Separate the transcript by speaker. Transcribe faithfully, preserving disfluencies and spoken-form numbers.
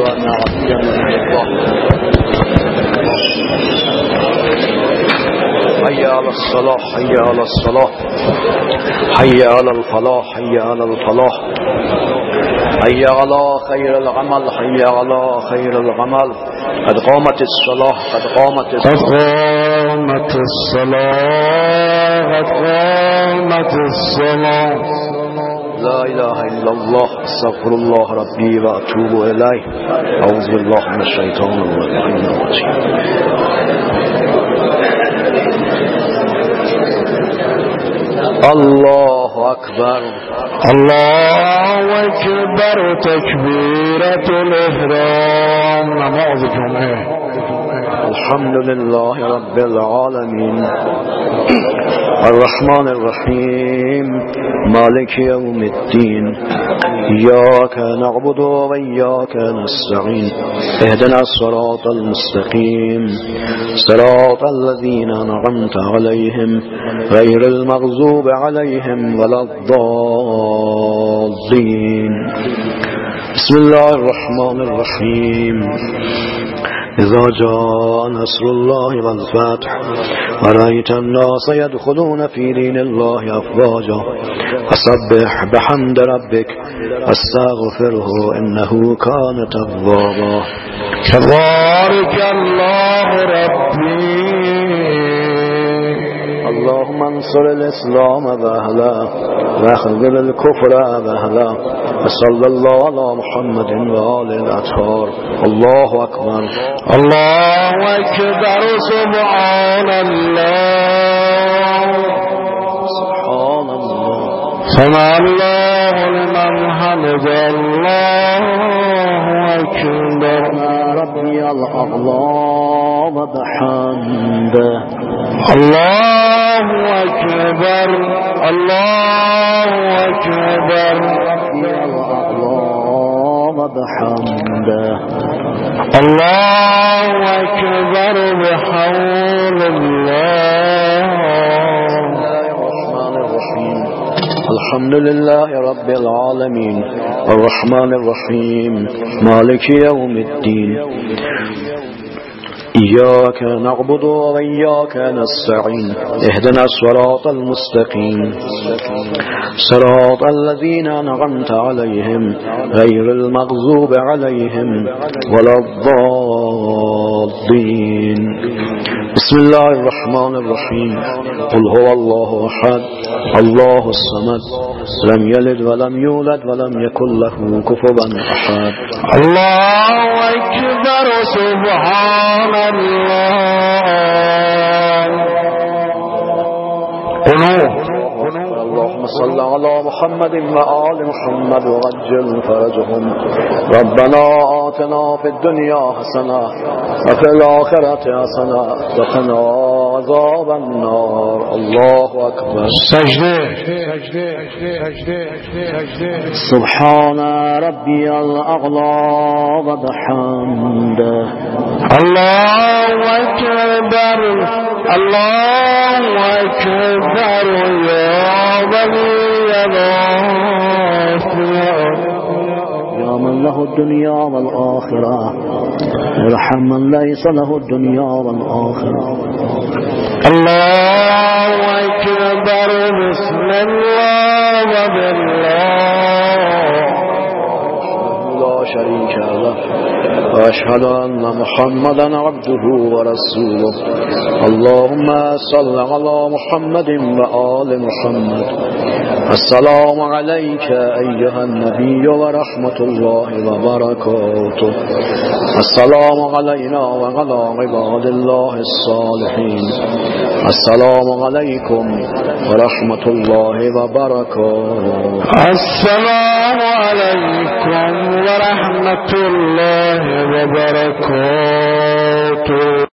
Speaker 1: أن عبدا الله. حي على الصلاة حي على الصلاة حي على الفلاح حي على الفلاح حي على خير العمل حي على خير العمل. قد قامت الصلاة قد قامت الصلاة
Speaker 2: قد قامت الصلاة قد قامت الصلاة.
Speaker 1: لا إله إلا الله استغفر الله ربي وأتوب إليه. أعوذ بالله من الشيطان الرجيم. الله أكبر
Speaker 2: الله أكبر. تكبيرة الإحرام. نماز جمعة.
Speaker 1: الحمد لله رب العالمين الرحمن الرحيم مالك يوم الدين إياك نعبد وإياك نستعين اهدنا الصراط المستقيم صراط الذين أنعمت عليهم غير المغضوب عليهم ولا الضالين. بسم الله الرحمن الرحيم. إذا جاء نصر الله والفتح ورأيت الناس يدخلون في دين الله أفواجا فسبح بحمد ربك واستغفره إنه كان توابا.
Speaker 2: تبارك الله ربي.
Speaker 1: اللهم انصر الإسلام وأهله واخذل الكفر وأهله وصلى الله على محمد وآله الأطهار. الله أكبر
Speaker 2: الله أكبر. سبحان الله
Speaker 1: سبحان الله.
Speaker 2: سمع الله لمن حمد. الله أكبر.
Speaker 1: ربي الأعلى وبحمده.
Speaker 2: الله أكبر الله أكبر.
Speaker 1: ربي الأعلى وبحمده.
Speaker 2: الله أكبر بحول الله.
Speaker 1: الرحمن الرحيم. الحمد لله رب العالمين الرحمن الرحيم مالك يوم الدين إياك نعبد وإياك نستعين اهدنا الصراط المستقيم صراط الذين أنعمت عليهم غير المغضوب عليهم ولا الضالين. بسم الله الرحمن الرحيم. قل هو الله أحد الله الصمد لم يلد ولم يولد ولم يكن له كفوا أحد.
Speaker 2: الله أكبر. سبحان الله. قنوه.
Speaker 1: اللهم صل على محمد وآل محمد وعجل فرجهم. ربنا آتنا في الدنيا حسنة وفي الآخرة حسنة وقنا عذاب النار. الله أكبر.
Speaker 2: سجده.
Speaker 1: سبحان ربي الأعلى وبحمده.
Speaker 2: الله أكبر الله أكبر. يا بني
Speaker 1: يا من له الدنيا والآخرة ارحم من ليس له الدنيا والآخرة.
Speaker 2: الله أكبر. بسم الله وبالله
Speaker 1: لا شريك له وأشهد أن محمدا عبده ورسوله. اللهم صل على محمد وآل محمد. السلام عليك أيها النبي ورحمة الله وبركاته. السلام علينا وعلى عباد الله الصالحين. السلام عليكم ورحمة الله وبركاته.
Speaker 2: السلام عليكم ورحمة الله وبركاته.